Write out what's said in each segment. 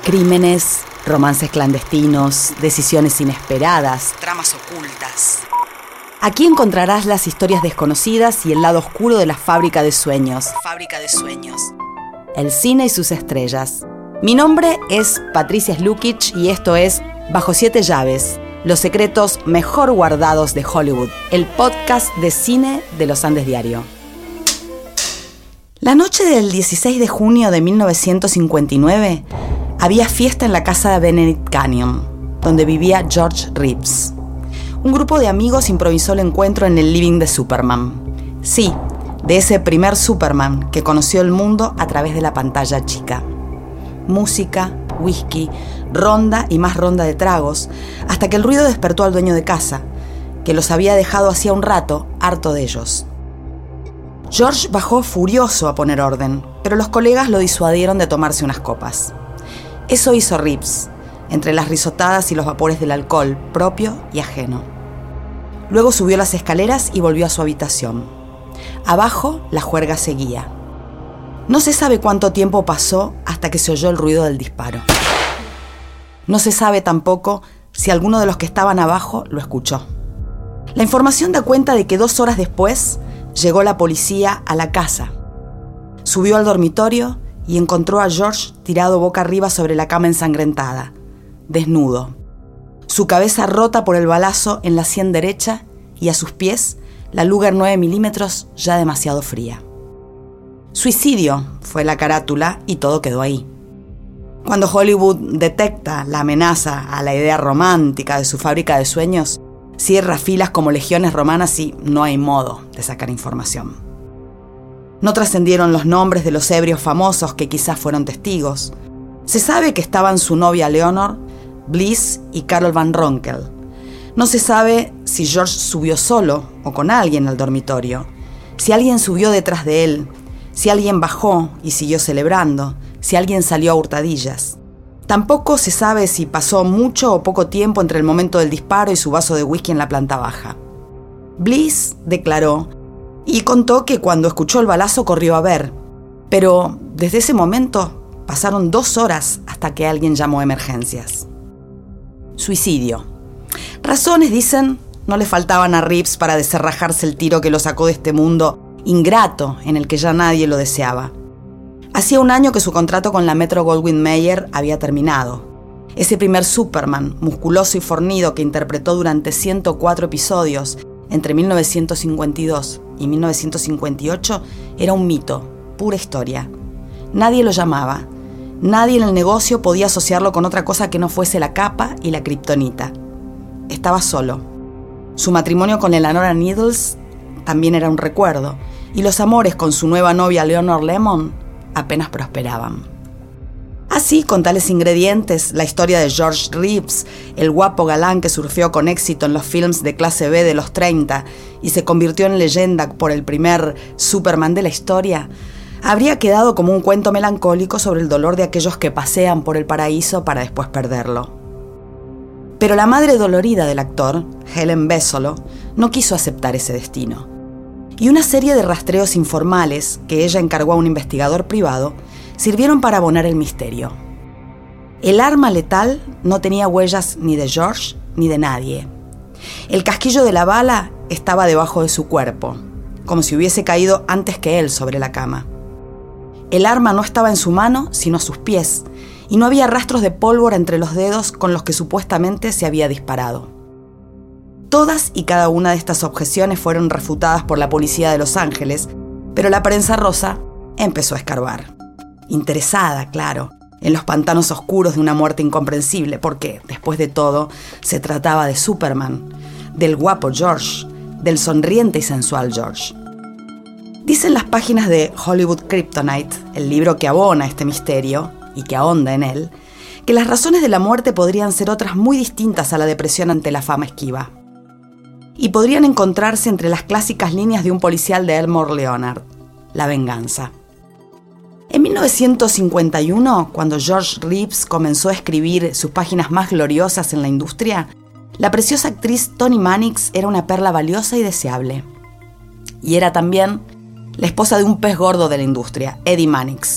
Crímenes, romances clandestinos, decisiones inesperadas, tramas ocultas. Aquí encontrarás las historias desconocidas y el lado oscuro de la fábrica de sueños. El cine y sus estrellas. Mi nombre es Patricia Slukic y esto es Bajo 7 llaves, los secretos mejor guardados de Hollywood, el podcast de cine de Los Andes Diario. La noche del 16 de junio de 1959 había fiesta en la casa de Benedict Canyon, donde vivía George Reeves. Un grupo de amigos improvisó el encuentro en el living de Superman. Sí, de ese primer Superman que conoció el mundo a través de la pantalla chica. Música, whisky, ronda y más ronda de tragos, hasta que el ruido despertó al dueño de casa, que los había dejado hacía un rato, harto de ellos. George bajó furioso a poner orden, pero los colegas lo disuadieron de tomarse unas copas. Eso hizo Reeves, entre las risotadas y los vapores del alcohol, propio y ajeno. Luego subió las escaleras y volvió a su habitación. Abajo, la juerga seguía. No se sabe cuánto tiempo pasó hasta que se oyó el ruido del disparo. No se sabe tampoco si alguno de los que estaban abajo lo escuchó. La información da cuenta de que 2 horas después llegó la policía a la casa. Subió al dormitorio y encontró a George tirado boca arriba sobre la cama ensangrentada, desnudo. Su cabeza rota por el balazo en la sien derecha y a sus pies la Luger 9 milímetros ya demasiado fría. Suicidio fue la carátula y todo quedó ahí. Cuando Hollywood detecta la amenaza a la idea romántica de su fábrica de sueños, cierra filas como legiones romanas y no hay modo de sacar información. No trascendieron los nombres de los ebrios famosos que quizás fueron testigos. Se sabe que estaban su novia Leonor, Bliss y Carol Van Ronkel. No se sabe si George subió solo o con alguien al dormitorio, si alguien subió detrás de él, si alguien bajó y siguió celebrando, si alguien salió a hurtadillas. Tampoco se sabe si pasó mucho o poco tiempo entre el momento del disparo y su vaso de whisky en la planta baja. Bliss declaró y contó que cuando escuchó el balazo corrió a ver, pero desde ese momento pasaron 2 horas hasta que alguien llamó a emergencias. Suicidio. Razones, dicen, no le faltaban a Reeves para desenrajarse el tiro que lo sacó de este mundo ingrato en el que ya nadie lo deseaba. Hacía 1 año que su contrato con la Metro-Goldwyn-Mayer había terminado. Ese primer Superman, musculoso y fornido que interpretó durante 104 episodios entre 1952 y 1958, era un mito, pura historia. Nadie lo llamaba. Nadie en el negocio podía asociarlo con otra cosa que no fuese la capa y la kriptonita. Estaba solo. Su matrimonio con Eleanora Needles también era un recuerdo, y los amores con su nueva novia Leonor Lemon apenas prosperaban. Así, con tales ingredientes, la historia de George Reeves, el guapo galán que surfeó con éxito en los films de clase B de los 30 y se convirtió en leyenda por el primer Superman de la historia, habría quedado como un cuento melancólico sobre el dolor de aquellos que pasean por el paraíso para después perderlo. Pero la madre dolorida del actor, Helen Bessolo, no quiso aceptar ese destino. Y una serie de rastreos informales que ella encargó a un investigador privado sirvieron para abonar el misterio. El arma letal no tenía huellas ni de George ni de nadie. El casquillo de la bala estaba debajo de su cuerpo, como si hubiese caído antes que él sobre la cama. El arma no estaba en su mano, sino a sus pies, y no había rastros de pólvora entre los dedos con los que supuestamente se había disparado. Todas y cada una de estas objeciones fueron refutadas por la policía de Los Ángeles, pero la prensa rosa empezó a escarbar. Interesada, claro, en los pantanos oscuros de una muerte incomprensible, porque, después de todo, se trataba de Superman, del guapo George, del sonriente y sensual George. Dicen las páginas de Hollywood Kryptonite, el libro que abona este misterio y que ahonda en él, que las razones de la muerte podrían ser otras muy distintas a la depresión ante la fama esquiva. Y podrían encontrarse entre las clásicas líneas de un policial de Elmore Leonard, la venganza. En 1951, cuando George Reeves comenzó a escribir sus páginas más gloriosas en la industria, la preciosa actriz Toni Mannix era una perla valiosa y deseable. Y era también la esposa de un pez gordo de la industria, Eddie Mannix,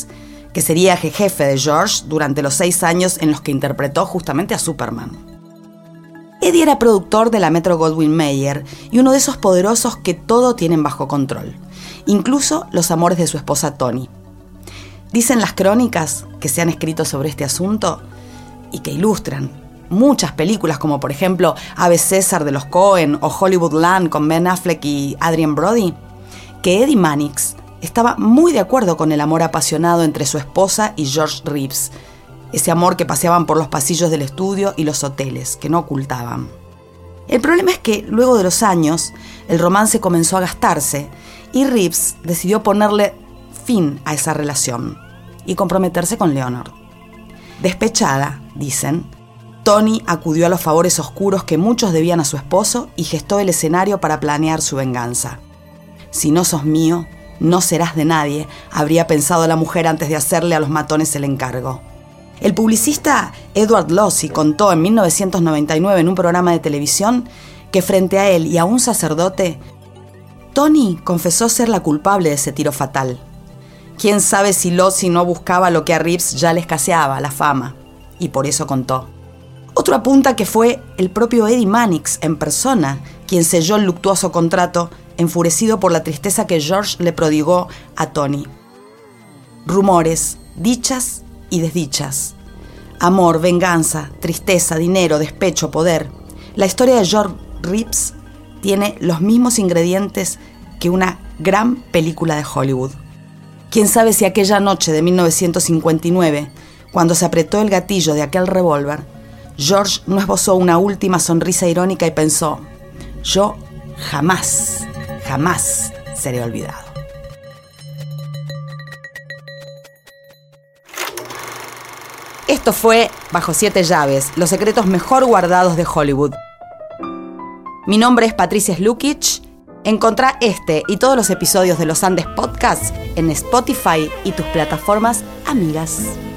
que sería jefe de George durante los 6 años en los que interpretó justamente a Superman. Eddie era productor de la Metro-Goldwyn-Mayer y uno de esos poderosos que todo tienen bajo control, incluso los amores de su esposa Toni. Dicen las crónicas que se han escrito sobre este asunto y que ilustran muchas películas como por ejemplo Ave César de los Coen o Hollywoodland con Ben Affleck y Adrien Brody, que Eddie Mannix estaba muy de acuerdo con el amor apasionado entre su esposa y George Reeves, ese amor que paseaban por los pasillos del estudio y los hoteles, que no ocultaban. El problema es que luego de los años el romance comenzó a gastarse y Reeves decidió ponerle fin a esa relación y comprometerse con Leonor. Despechada, dicen, Toni acudió a los favores oscuros que muchos debían a su esposo y gestó el escenario para planear su venganza. Si no sos mío, no serás de nadie, habría pensado la mujer antes de hacerle a los matones el encargo. El publicista Edward Lossy contó en 1999 en un programa de televisión que frente a él y a un sacerdote, Toni confesó ser la culpable de ese tiro fatal. Quién sabe si Lossy no buscaba lo que a Reeves ya le escaseaba, la fama, y por eso contó. Otro apunta que fue el propio Eddie Mannix en persona quien selló el luctuoso contrato, enfurecido por la tristeza que George le prodigó a Toni. Rumores, dichas y desdichas. Amor, venganza, tristeza, dinero, despecho, poder. La historia de George Reeves tiene los mismos ingredientes que una gran película de Hollywood. Quién sabe si aquella noche de 1959, cuando se apretó el gatillo de aquel revólver, George no esbozó una última sonrisa irónica y pensó: yo jamás seré olvidado. Esto fue Bajo 7 llaves, los secretos mejor guardados de Hollywood. Mi nombre es Patricia Slukic. Encontrá este y todos los episodios de Los Andes Podcast en Spotify y tus plataformas amigas.